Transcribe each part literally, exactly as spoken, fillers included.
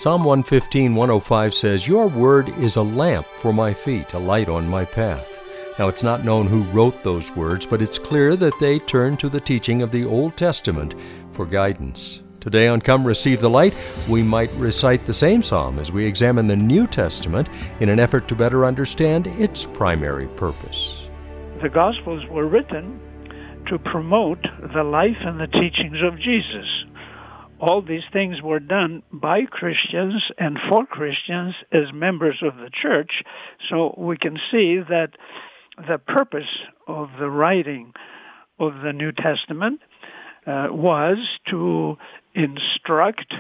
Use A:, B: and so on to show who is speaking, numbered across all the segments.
A: Psalm one fifteen, one oh five says, "Your word is a lamp for my feet, a light on my path." Now, it's not known who wrote those words, but it's clear that they turn to the teaching of the Old Testament for guidance. Today on Come Receive the Light, we might recite the same psalm as we examine the New Testament in an effort to better understand its primary purpose.
B: The Gospels were written to promote the life and the teachings of Jesus. All these things were done by Christians and for Christians as members of the church, so we can see that the purpose of the writing of the New Testament uh, was to instruct,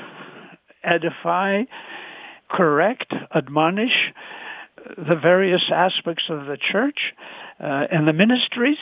B: edify, correct, admonish the various aspects of the church uh, and the ministries,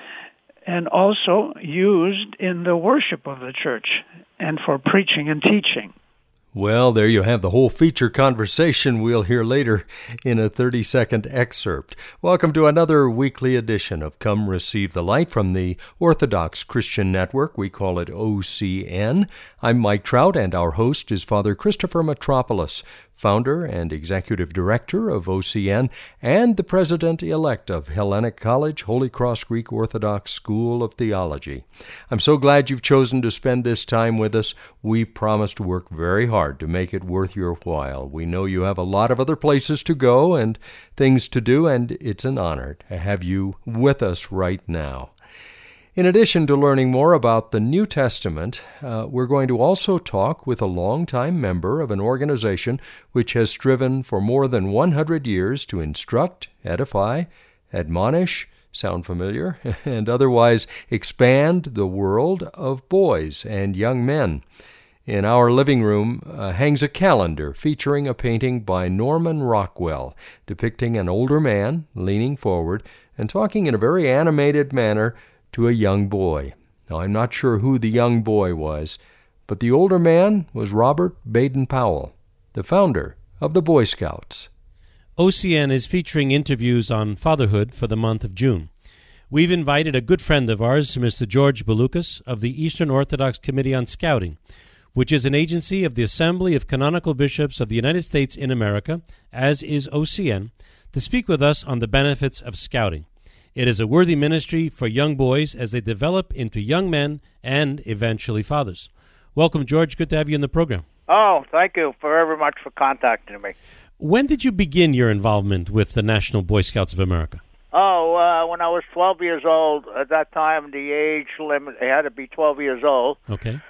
B: and also used in the worship of the church and for preaching and teaching.
A: Well, there you have the whole feature conversation we'll hear later in a thirty-second excerpt. Welcome to another weekly edition of Come Receive the Light from the Orthodox Christian Network. We call it O C N. I'm Mike Trout, and our host is Father Christopher Metropolis, founder and executive director of O C N and the president-elect of Hellenic College, Holy Cross Greek Orthodox School of Theology. I'm so glad you've chosen to spend this time with us. We promise to work very hard to make it worth your while. We know you have a lot of other places to go and things to do, and it's an honor to have you with us right now. In addition to learning more about the New Testament, uh, we're going to also talk with a longtime member of an organization which has striven for more than one hundred years to instruct, edify, admonish, sound familiar, and otherwise expand the world of boys and young men. In our living room uh, hangs a calendar featuring a painting by Norman Rockwell depicting an older man leaning forward and talking in a very animated manner to a young boy. Now, I'm not sure who the young boy was, but the older man was Robert Baden-Powell, the founder of the Boy Scouts.
C: O C N is featuring interviews on fatherhood for the month of June. We've invited a good friend of ours, Mister George Balukas, of the Eastern Orthodox Committee on Scouting, which is an agency of the Assembly of Canonical Bishops of the United States in America, as is O C N, to speak with us on the benefits of scouting. It is a worthy ministry for young boys as they develop into young men and eventually fathers. Welcome, George. Good to have you in the program.
D: Oh, thank you very much for contacting me.
C: When did you begin your involvement with the National Boy Scouts of America?
D: Oh, uh, when I was twelve years old. At that time, the age limit, it had to be twelve years old.
C: Okay.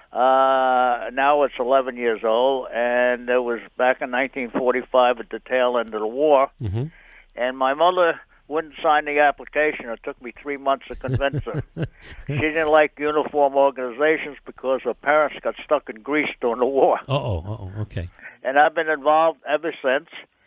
D: Uh, now it's eleven years old, and it was back in nineteen forty-five at the tail end of the war.
C: Mm-hmm.
D: And my mother wouldn't sign the application. It took me three months to convince her. She didn't like uniform organizations because her parents got stuck in Greece during the war.
C: Uh-oh, uh-oh, okay.
D: And I've been involved ever since.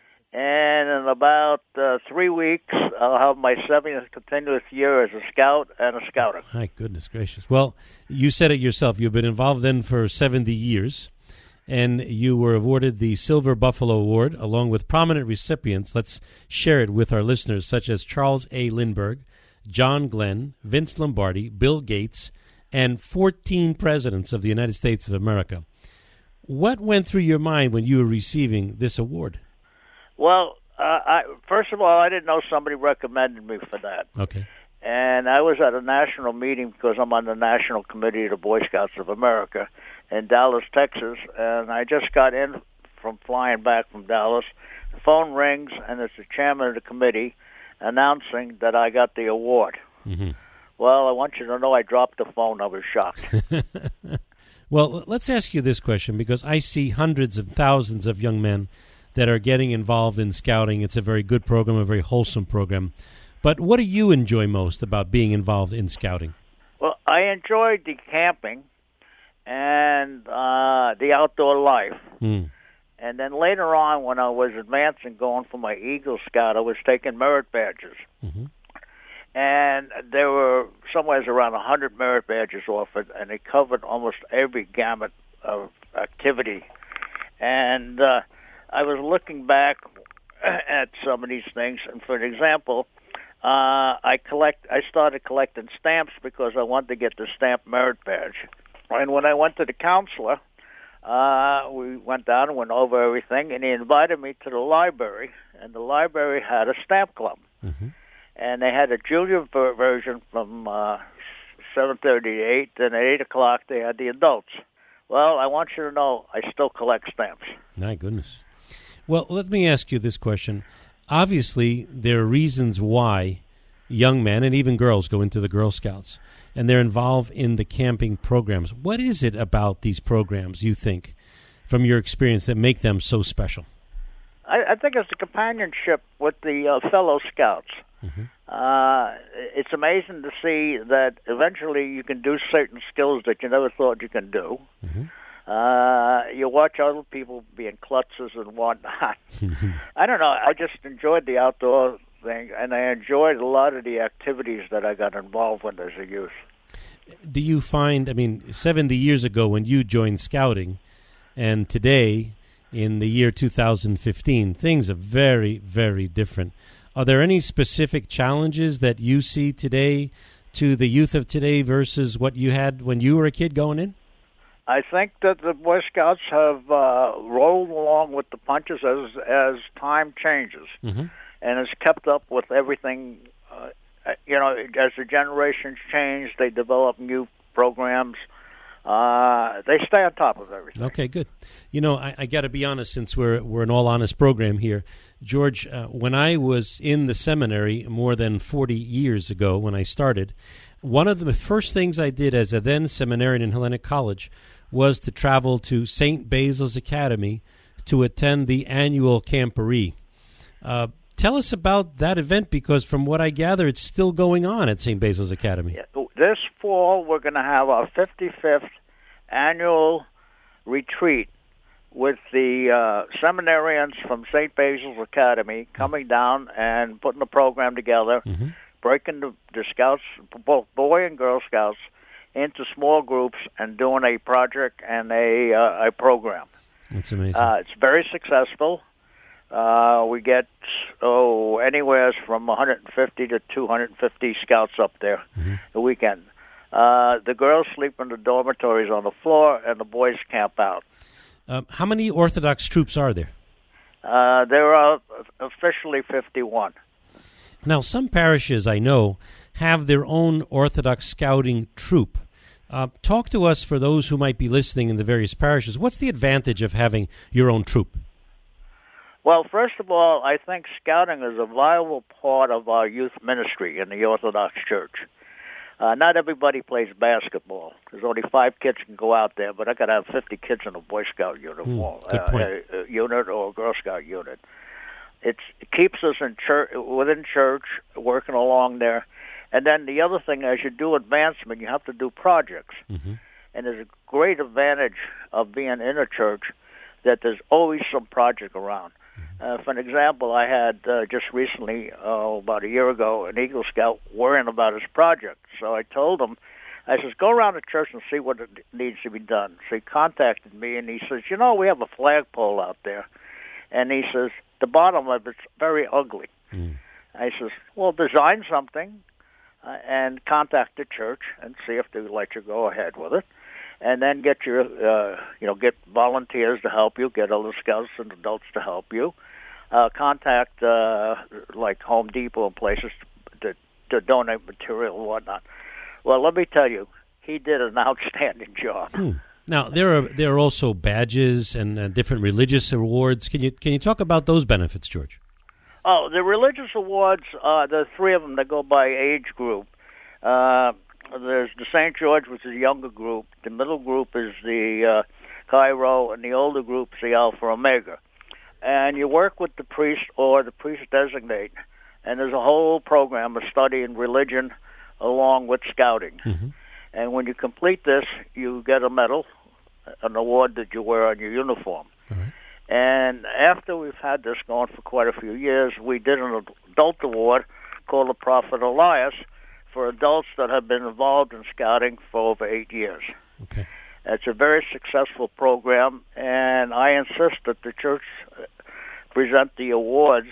D: And in about uh, three weeks, I'll have my seventieth continuous year as a scout and a scouter.
C: My goodness gracious. Well, you said it yourself. You've been involved then for seventy years. And you were awarded the Silver Buffalo Award, along with prominent recipients. Let's share it with our listeners, such as Charles A. Lindbergh, John Glenn, Vince Lombardi, Bill Gates, and fourteen presidents of the United States of America. What went through your mind when you were receiving this award?
D: Well, uh, I, first of all, I didn't know somebody recommended me for that.
C: Okay.
D: And I was at a national meeting because I'm on the National Committee of the Boy Scouts of America in Dallas, Texas, and I just got in from flying back from Dallas. The phone rings, and it's the chairman of the committee announcing that I got the award.
C: Mm-hmm.
D: Well, I want you to know I dropped the phone. I was shocked.
C: Well, let's ask you this question, because I see hundreds of thousands of young men that are getting involved in scouting. It's a very good program, a very wholesome program. But what do you enjoy most about being involved in scouting?
D: Well, I enjoyed the camping and uh, the outdoor life.
C: Mm.
D: And then later on, when I was advancing, going for my Eagle Scout, I was taking merit badges.
C: Mm-hmm.
D: And there were somewhere around one hundred merit badges offered, and they covered almost every gamut of activity. And uh, I was looking back at some of these things, and for example, uh, I collect. I started collecting stamps because I wanted to get the stamp merit badge. And when I went to the counselor, uh, we went down and went over everything, and he invited me to the library, and the library had a stamp club. Mm-hmm. And they had a junior ver- version from uh, seven thirty to eight, and at eight o'clock they had the adults. Well, I want you to know I still collect stamps.
C: My goodness. Well, let me ask you this question. Obviously, there are reasons why young men and even girls go into the Girl Scouts, and they're involved in the camping programs. What is it about these programs, you think, from your experience, that make them so special?
D: I, I think it's the companionship with the uh, fellow scouts. Mm-hmm. Uh, it's amazing to see that eventually you can do certain skills that you never thought you can do. Mm-hmm. Uh, you watch other people being klutzes and whatnot. I don't know. I just enjoyed the outdoor thing, and I enjoyed a lot of the activities that I got involved with as a youth.
C: Do you find, I mean, seventy years ago when you joined Scouting, and today in the year two thousand fifteen, things are very, very different. Are there any specific challenges that you see today to the youth of today versus what you had when you were a kid going in?
D: I think that the Boy Scouts have uh, rolled along with the punches as as time changes, mm-hmm. and has kept up with everything. Uh, you know, as the generations change, they develop new programs. Uh, they stay on top of everything.
C: Okay, good. You know, I, I got to be honest, since we're we're an all-honest program here. George, uh, when I was in the seminary more than forty years ago when I started, one of the first things I did as a then seminarian in Hellenic College was to travel to Saint Basil's Academy to attend the annual Camporee. Uh, tell us about that event, because from what I gather, it's still going on at Saint Basil's Academy.
D: Yeah, this fall, we're going to have our fifty-fifth annual retreat with the uh, seminarians from Saint Basil's Academy coming down and putting a program together, mm-hmm. breaking the, the Scouts, both Boy and Girl Scouts, into small groups and doing a project and a uh, a program.
C: That's amazing.
D: Uh, it's very successful. Uh, we get oh anywhere from one hundred fifty to two hundred fifty Scouts up there mm-hmm. the weekend. Uh, the girls sleep in the dormitories on the floor, and the boys camp out.
C: Um, how many Orthodox troops are there?
D: Uh, there are officially fifty-one.
C: Now, some parishes, I know, have their own Orthodox scouting troop. Uh, talk to us, for those who might be listening in the various parishes. What's the advantage of having your own troop?
D: Well, first of all, I think scouting is a viable part of our youth ministry in the Orthodox Church. Uh, not everybody plays basketball. There's only five kids can go out there, but I got to have fifty kids in a Boy Scout uniform,
C: mm, good point.
D: uh, uh, unit or a Girl Scout unit. It's, it keeps us in church, within church, working along there. And then the other thing, as you do advancement, you have to do projects. Mm-hmm. And there's a great advantage of being in a church that there's always some project around. Uh, for an example, I had uh, just recently, uh, about a year ago, an Eagle Scout worrying about his project. So I told him, I says, go around the church and see what needs to be done. So he contacted me, and he says, you know, we have a flagpole out there. And he says, the bottom of it's very ugly. Mm. I says, well, design something uh, and contact the church and see if they would let you go ahead with it. And then get your, uh, you know, get volunteers to help you, get other scouts and adults to help you. Uh, contact, uh, like Home Depot and places to, to donate material and whatnot. Well, let me tell you, he did an outstanding job.
C: Hmm. Now, there are there are also badges and uh, different religious awards. Can you can you talk about those benefits, George?
D: Oh, the religious awards, uh, there are three of them that go by age group. Uh, there's the Saint George, which is a younger group. The middle group is the uh, Cairo, and the older group is the Alpha Omega. And you work with the priest or the priest designate, and there's a whole program of studying religion along with scouting. Mm-hmm. And when you complete this, you get a medal, an award that you wear on your uniform. Mm-hmm. And after we've had this going for quite a few years, we did an adult award called the Prophet Elias for adults that have been involved in scouting for over eight years.
C: Okay.
D: It's a very successful program, and I insist that the church present the awards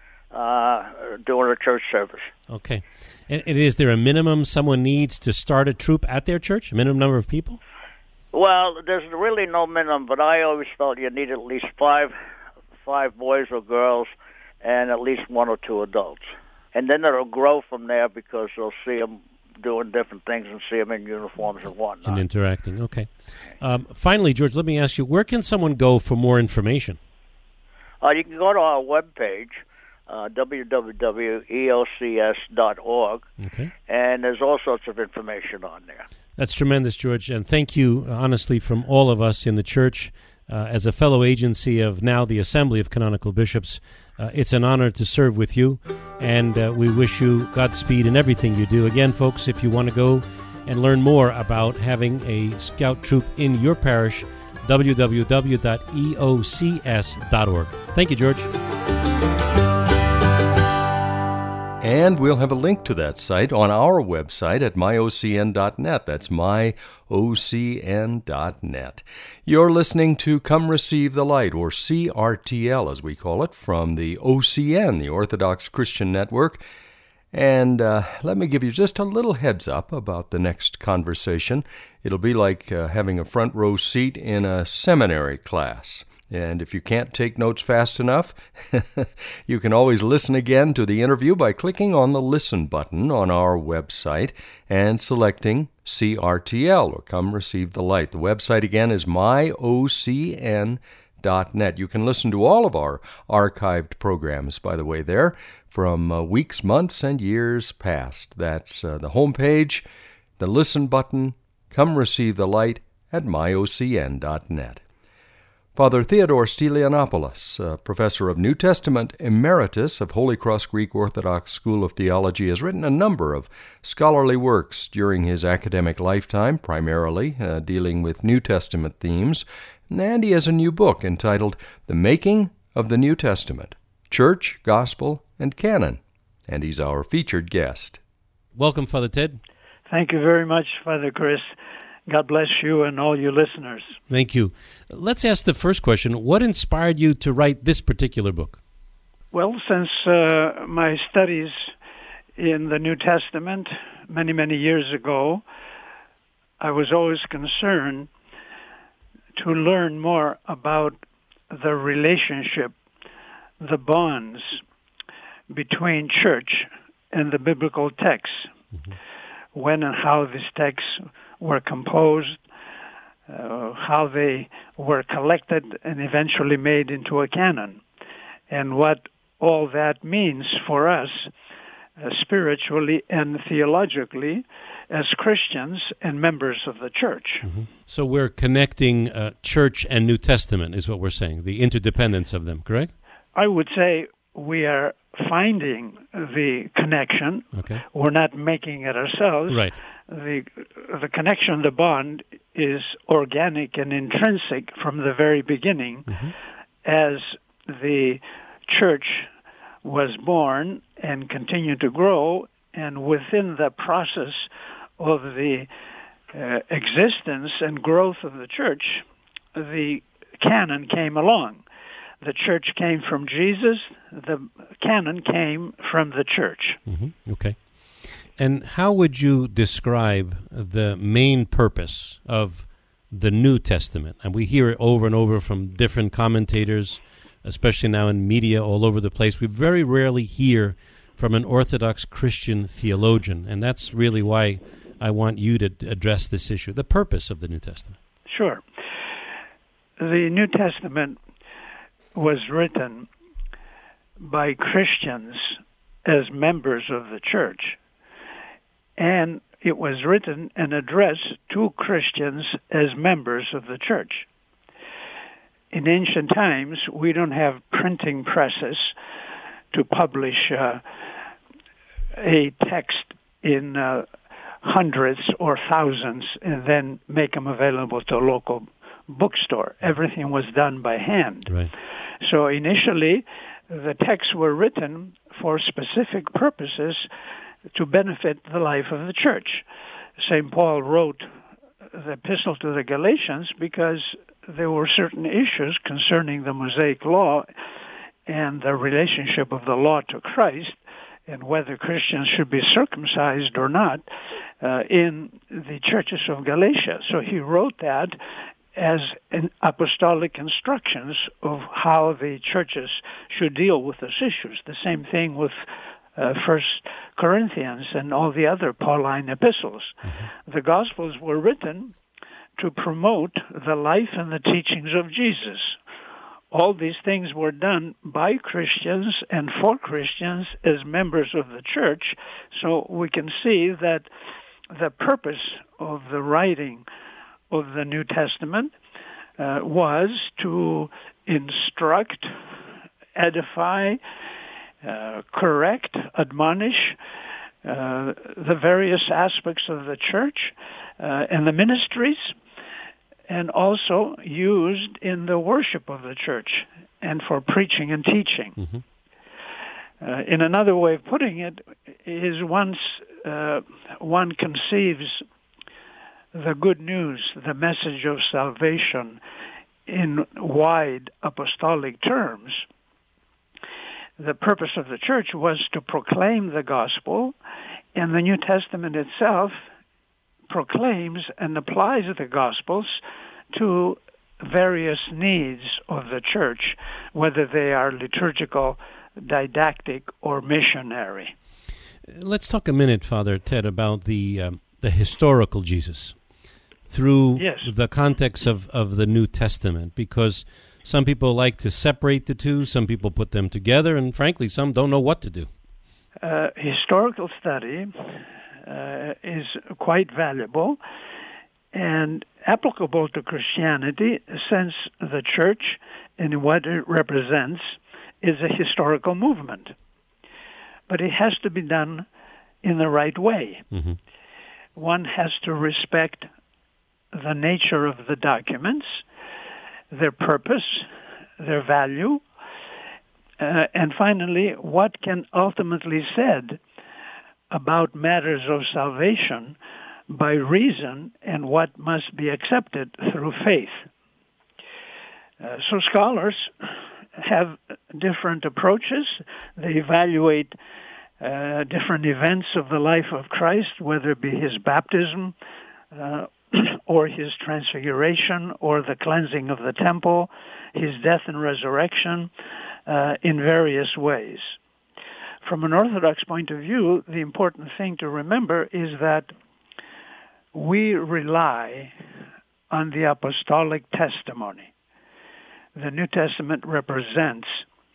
D: uh, during a church service.
C: Okay. And, and is there a minimum someone needs to start a troop at their church, a minimum number of people?
D: Well, there's really no minimum, but I always felt you need at least five, five boys or girls, and at least one or two adults. And then it'll grow from there because they'll see them doing different things and see them in uniforms and whatnot.
C: And interacting, okay. Um, finally, George, let me ask you, where can someone go for more information?
D: Uh, you can go to our webpage, uh, w w w dot e o c s dot org,
C: okay.
D: And there's all sorts of information on there.
C: That's tremendous, George, and thank you, honestly, from all of us in the church. Uh, as a fellow agency of now the Assembly of Canonical Bishops, uh, it's an honor to serve with you, and uh, we wish you Godspeed in everything you do. Again, folks, if you want to go and learn more about having a scout troop in your parish, w w w dot e o c s dot org. Thank you, George.
A: And we'll have a link to that site on our website at my o c n dot net. That's my o c n dot net. You're listening to Come Receive the Light, or C R T L as we call it, from the O C N, the Orthodox Christian Network. And uh, let me give you just a little heads up about the next conversation. It'll be like uh, having a front row seat in a seminary class. And if you can't take notes fast enough, you can always listen again to the interview by clicking on the Listen button on our website and selecting C R T L, or Come Receive the Light. The website again is my o c n dot net. You can listen to all of our archived programs, by the way, there from uh, weeks, months, and years past. That's uh, the homepage, the Listen button, Come Receive the Light at my o c n dot net. Father Theodore Stylianopoulos, uh, professor of New Testament emeritus of Holy Cross Greek Orthodox School of Theology, has written a number of scholarly works during his academic lifetime, primarily uh, dealing with New Testament themes, and he has a new book entitled The Making of the New Testament, Church, Gospel, and Canon, and he's our featured guest.
C: Welcome, Father Ted.
B: Thank you very much, Father Chris. God bless you and all your listeners.
C: Thank you. Let's ask the first question. What inspired you to write this particular book?
B: Well, since uh, my studies in the New Testament many, many years ago, I was always concerned to learn more about the relationship, the bonds between church and the biblical texts, mm-hmm. when and how these texts were composed, uh, how they were collected and eventually made into a canon, and what all that means for us uh, spiritually and theologically as Christians and members of the church.
C: Mm-hmm. So we're connecting uh, church and New Testament is what we're saying, the interdependence of them, correct?
B: I would say we are finding the connection.
C: Okay.
B: We're not making it ourselves.
C: Right.
B: The the connection, the bond, is organic and intrinsic from the very beginning, mm-hmm. as the church was born and continued to grow, and within the process of the uh, existence and growth of the church, the canon came along. The church came from Jesus. The canon came from the church.
C: Mm-hmm. Okay. And how would you describe the main purpose of the New Testament? And we hear it over and over from different commentators, especially now in media all over the place. We very rarely hear from an Orthodox Christian theologian, and that's really why I want you to address this issue, the purpose of the New Testament.
B: Sure. The New Testament was written by Christians as members of the church, and it was written and addressed to Christians as members of the church. In ancient times, we don't have printing presses to publish uh, a text in uh, hundreds or thousands and then make them available to a local bookstore. Everything was done by hand.
C: Right.
B: So initially, the texts were written for specific purposes to benefit the life of the church. Saint Paul wrote the epistle to the Galatians because there were certain issues concerning the Mosaic law and the relationship of the law to Christ, and whether Christians should be circumcised or not, uh, in the churches of Galatia. So he wrote that as an apostolic instructions of how the churches should deal with those issues. The same thing with uh, First Corinthians and all the other Pauline epistles. Mm-hmm. The Gospels were written to promote the life and the teachings of Jesus. All these things were done by Christians and for Christians as members of the church. So we can see that the purpose of the writing of the New Testament uh, was to instruct, edify, uh, correct, admonish uh, the various aspects of the church uh, and the ministries, and also used in the worship of the church and for preaching and teaching. Mm-hmm. Uh, in another way of putting it is once uh, one conceives the good news, the message of salvation in wide apostolic terms, the purpose of the church was to proclaim the gospel, and the New Testament itself proclaims and applies the Gospels to various needs of the church, whether they are liturgical, didactic, or missionary.
C: Let's talk a minute, Father Ted, about the um, the historical Jesus through
B: yes.
C: the context of, of the New Testament, because some people like to separate the two, some people put them together, and frankly, some don't know what to do.
B: Uh, historical study Uh, is quite valuable and applicable to Christianity, since the church and what it represents is a historical movement. But it has to be done in the right way. Mm-hmm. One has to respect the nature of the documents, their purpose, their value, uh, and finally, what can ultimately said about matters of salvation by reason and what must be accepted through faith. Uh, so scholars have different approaches. They evaluate uh, different events of the life of Christ, whether it be his baptism uh, or his transfiguration or the cleansing of the temple, his death and resurrection, uh, in various ways. From an Orthodox point of view, the important thing to remember is that we rely on the apostolic testimony. The New Testament represents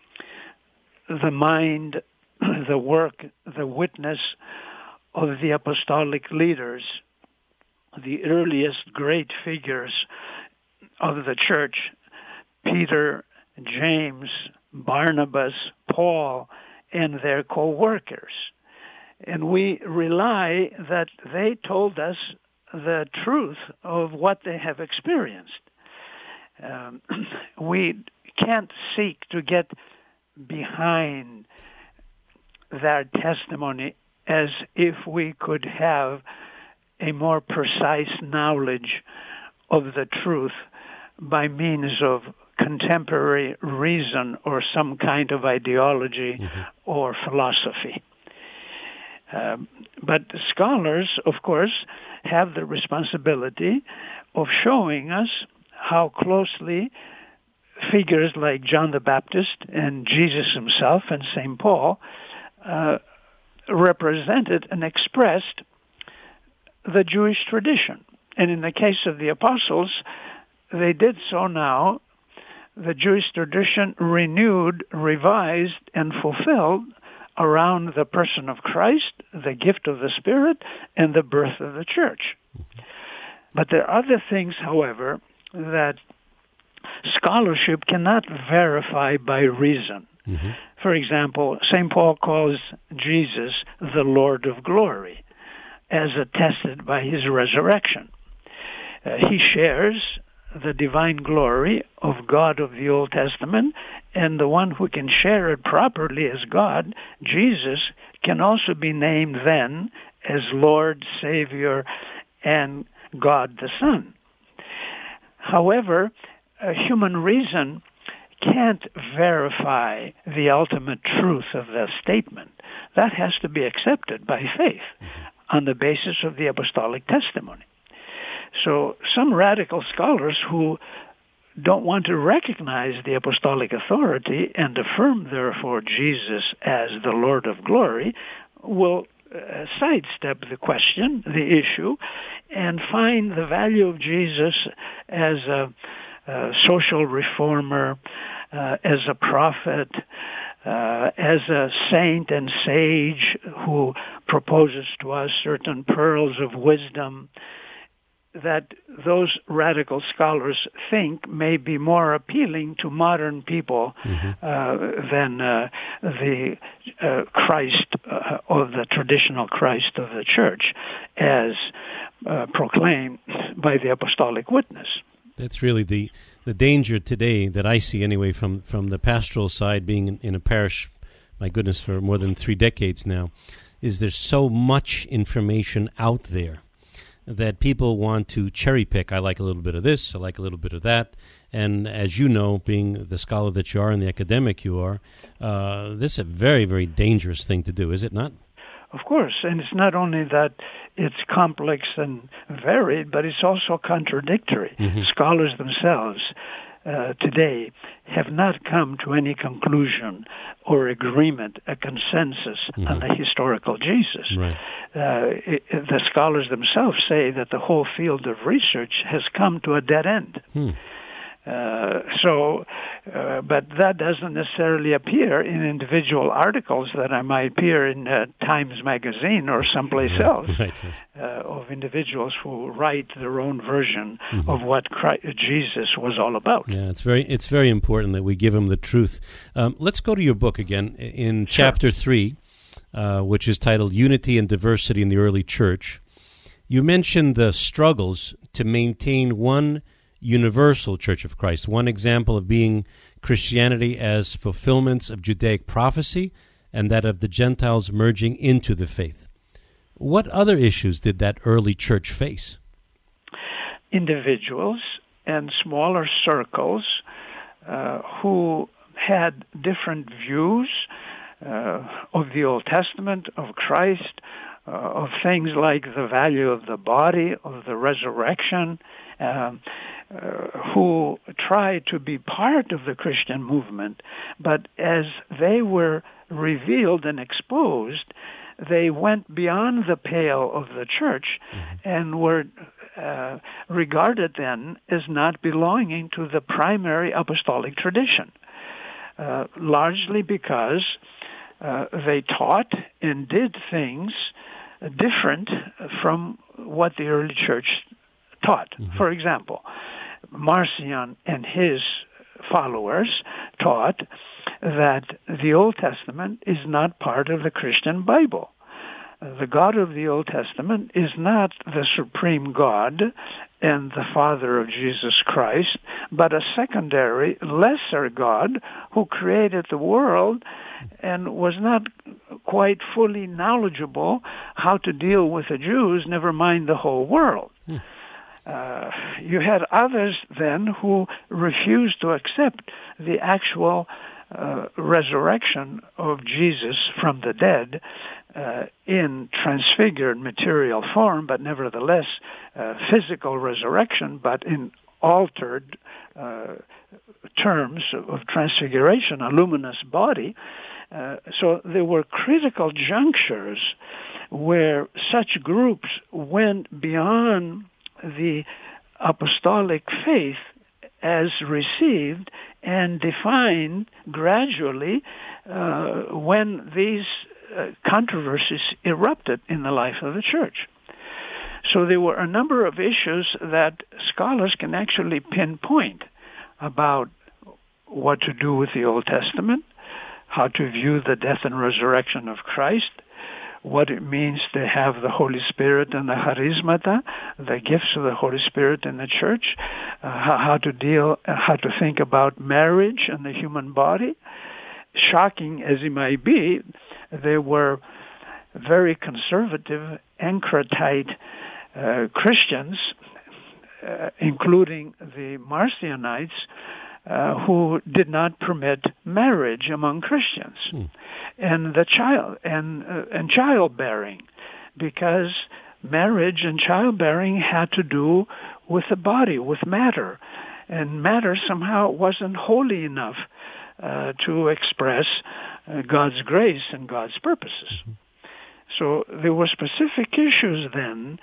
B: the mind, the work, the witness of the apostolic leaders, the earliest great figures of the church, Peter, James, Barnabas, Paul, and their co-workers. And we rely that they told us the truth of what they have experienced. Um, we can't seek to get behind their testimony as if we could have a more precise knowledge of the truth by means of contemporary reason or some kind of ideology mm-hmm. or philosophy. Uh, but scholars, of course, have the responsibility of showing us how closely figures like John the Baptist and Jesus himself and Saint Paul uh, represented and expressed the Jewish tradition. And in the case of the apostles, they did so now, the Jewish tradition renewed, revised, and fulfilled around the person of Christ, the gift of the Spirit, and the birth of the church. Mm-hmm. But there are other things, however, that scholarship cannot verify by reason. Mm-hmm. For example, Saint Paul calls Jesus the Lord of glory, as attested by his resurrection. Uh, he shares the divine glory of God of the Old Testament, and the one who can share it properly as God, Jesus, can also be named then as Lord, Savior, and God the Son. However, a human reason can't verify the ultimate truth of the statement. That has to be accepted by faith. on the basis of the apostolic testimony. So some radical scholars who don't want to recognize the apostolic authority and affirm, therefore, Jesus as the Lord of glory will uh, sidestep the question, the issue, and find the value of Jesus as a, a social reformer, uh, as a prophet, uh, as a saint and sage who proposes to us certain pearls of wisdom, that those radical scholars think may be more appealing to modern people mm-hmm. uh, than uh, the uh, Christ, uh, or the traditional Christ of the Church, as uh, proclaimed by the apostolic witness.
C: That's really the, the danger today that I see anyway from, from the pastoral side, being in, in a parish, my goodness, for more than three decades now, is there's so much information out there that people want to cherry pick. I like a little bit of this, I like a little bit of that. And as you know, being the scholar that you are and the academic you are, uh, this is a very, very dangerous thing to do, is it not?
B: Of course, and it's not only that it's complex and varied, but it's also contradictory. Mm-hmm. Scholars themselves uh, today have not come to any conclusion or agreement, a consensus mm-hmm. on the historical Jesus.
C: Right.
B: Uh, it, the scholars themselves say that the whole field of research has come to a dead end.
C: Hmm.
B: Uh, so, uh, but that doesn't necessarily appear in individual articles that I might appear in uh, Times Magazine or someplace
C: right,
B: else
C: right, right.
B: Uh, of individuals who write their own version
C: mm-hmm.
B: of what Christ, Jesus was all about.
C: Yeah, it's very it's very important that we give him the truth. Um, let's go to your book again in
B: Sure.
C: chapter three, uh, which is titled Unity and Diversity in the Early Church. You mentioned the struggles to maintain one universal Church of Christ, one example of being Christianity as fulfillments of Judaic prophecy and that of the Gentiles merging into the faith. What other issues did that early church face?
B: Individuals and smaller circles uh, who had different views uh, of the Old Testament, of Christ, uh, of things like the value of the body, of the resurrection, um, Uh, who tried to be part of the Christian movement, but as they were revealed and exposed, they went beyond the pale of the church mm-hmm. and were uh, regarded then as not belonging to the primary apostolic tradition, uh, largely because uh, they taught and did things different from what the early church taught. Mm-hmm. For example, Marcion and his followers taught that the Old Testament is not part of the Christian Bible. The God of the Old Testament is not the supreme God and the Father of Jesus Christ, but a secondary, lesser God who created the world and was not quite fully knowledgeable how to deal with the Jews, never mind the whole world. Hmm. Uh, you had others then who refused to accept the actual uh, resurrection of Jesus from the dead uh, in transfigured material form, but nevertheless uh, physical resurrection, but in altered uh, terms of transfiguration, a luminous body. Uh, so there were critical junctures where such groups went beyond the apostolic faith as received and defined gradually uh, when these uh, controversies erupted in the life of the church. So there were a number of issues that scholars can actually pinpoint about what to do with the Old Testament, how to view the death and resurrection of Christ, what it means to have the Holy Spirit and the charismata, the gifts of the Holy Spirit in the church, uh, how, how to deal, uh, how to think about marriage and the human body. Shocking as it might be, there were very conservative, Encratite uh, Christians, uh, including the Marcionites, Uh, who did not permit marriage among Christians, hmm. and the child and uh, and childbearing, because marriage and childbearing had to do with the body, with matter. And matter somehow wasn't holy enough uh, to express uh, God's grace and God's purposes. So there were specific issues then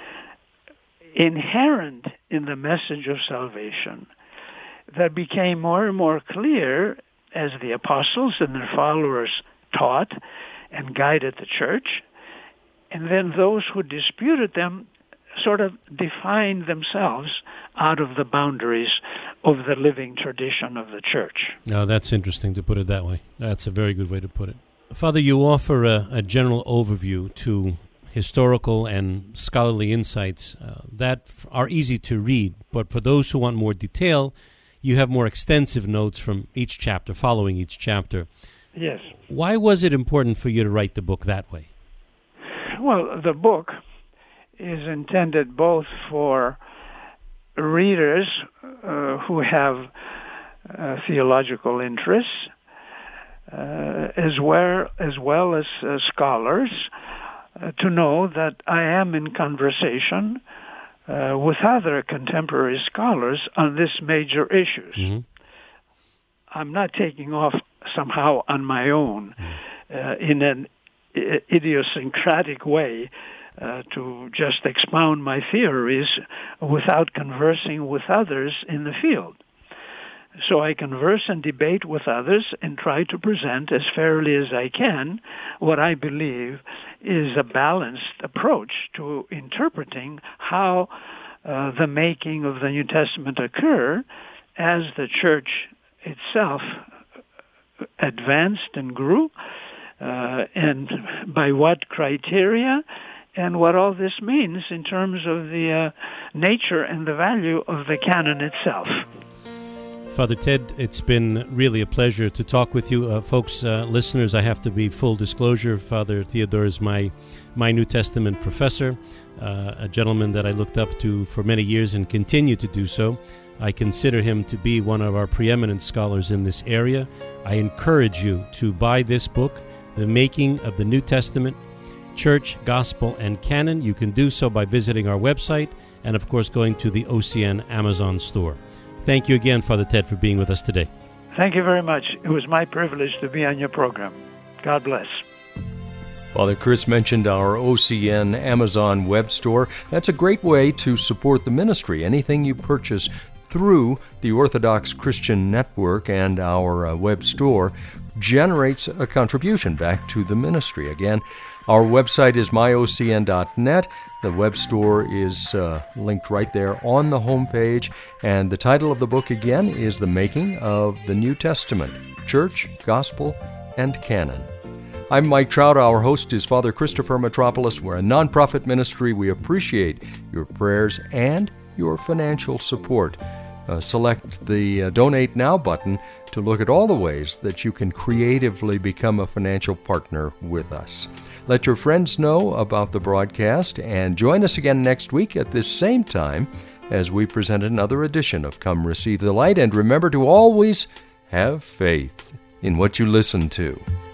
B: inherent in the message of salvation that became more and more clear as the apostles and their followers taught and guided the church. And then those who disputed them sort of defined themselves out of the boundaries of the living tradition of the church.
C: Now, that's interesting to put it that way. That's a very good way to put it. Father, you offer a, a general overview to historical and scholarly insights uh, that f- are easy to read, but for those who want more detail, you have more extensive notes from each chapter, following each chapter.
B: Yes.
C: Why was it important for you to write the book that way?
B: Well, the book is intended both for readers uh, who have uh, theological interests, uh, as well as well as uh, scholars, uh, to know that I am in conversation uh, with other contemporary scholars on this major issues.
C: Mm-hmm.
B: I'm not taking off somehow on my own uh, in an idiosyncratic way uh, to just expound my theories without conversing with others in the field. So I converse and debate with others and try to present as fairly as I can what I believe is a balanced approach to interpreting how uh, the making of the New Testament occurred as the church itself advanced and grew, uh, and by what criteria, and what all this means in terms of the uh, nature and the value of the canon itself.
C: Father Ted, it's been really a pleasure to talk with you. Uh, folks, uh, listeners, I have to be full disclosure. Father Theodore is my, my New Testament professor, uh, a gentleman that I looked up to for many years and continue to do so. I consider him to be one of our preeminent scholars in this area. I encourage you to buy this book, The Making of the New Testament, Church, Gospel, and Canon. You can do so by visiting our website and, of course, going to the O C N Amazon store. Thank you again, Father Ted, for being with us today.
B: Thank you very much. It was my privilege to be on your program. God bless.
A: Father Chris mentioned our O C N Amazon web store. That's a great way to support the ministry. Anything you purchase through the Orthodox Christian Network and our uh, web store generates a contribution back to the ministry. Again, our website is my o c n dot net. The web store is uh, linked right there on the homepage. And the title of the book, again, is The Making of the New Testament, Church, Gospel, and Canon. I'm Mike Trout. Our host is Father Christopher Metropolis. We're a nonprofit ministry. We appreciate your prayers and your financial support. Uh, select the uh, Donate Now button to look at all the ways that you can creatively become a financial partner with us. Let your friends know about the broadcast and join us again next week at this same time as we present another edition of Come Receive the Light. And remember to always have faith in what you listen to.